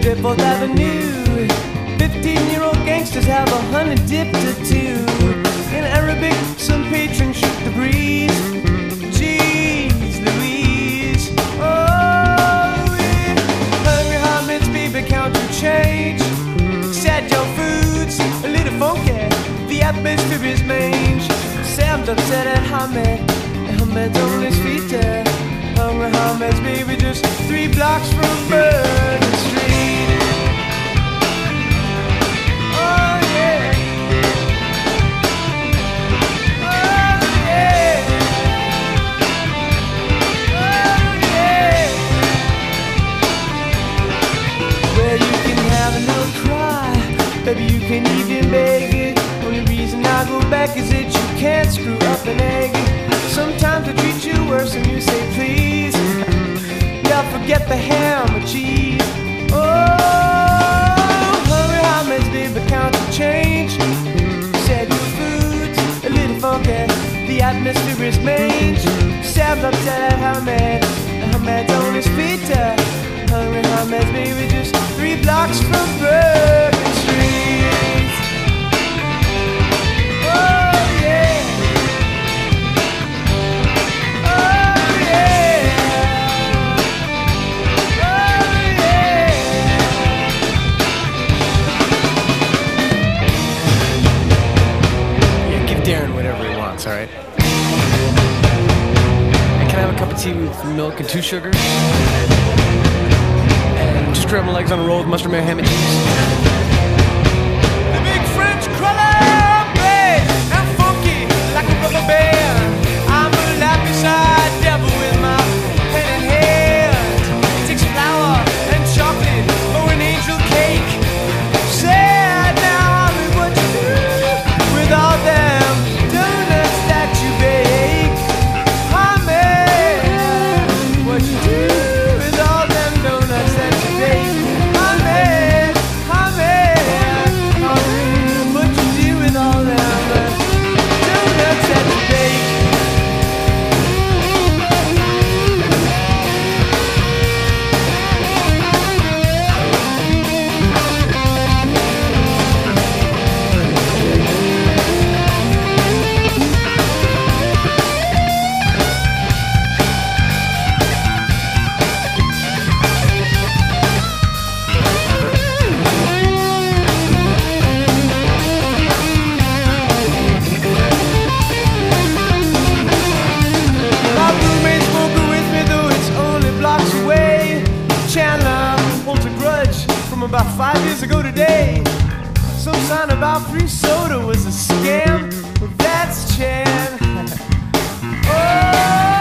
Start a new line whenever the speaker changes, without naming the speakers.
Fifth Avenue. 15-year-old gangsters have a honey dipped or two. In Arabic, some patrons shoot the breeze. Jeez Louise. Oh, yeah. Hungry Hamid's baby counter change. Sad Joe Foods, a little funky. The atmosphere is mange. Sam's upset at Hamid, and Hamid's on his feet there. Hungry Hamid's baby just 3 blocks from Bourbon Street. Oh yeah. Oh yeah. Oh yeah. Well, you can have a little cry, baby, you can even beg it. Only reason I go back is that you can't screw up an egg. Sometimes I treat you worse and you say please. Yeah, forget the ham or cheese. Oh, Hungry Hamid's baby counter change. Said your food's a little funky. The atmosphere is mange. Sam's upset at Hamid, and Hamid's on his feet. Hungry Hamid's baby just 3 blocks from Bourbon Street. Oh yeah.
Alright. And can I have a cup of tea with milk and 2 sugars? And just grab my legs on a roll with mustard, mayo, ham, and cheese.
The big French cruller, big and funky like a rubber band. I'm a lapis devil with my pen in hand. It takes flour and chocolate or an angel cake. Sad now, what you do with all them donuts that you bake? Hamid, what you do with all them donuts that you bake? Hamid, what you do with all them donuts that you bake? My roommate's smoking with me, though it's only blocks away. Chandler holds a grudge from about 5 years ago today. Some sign about free soda was a scam. Well, that's Chan. Oh!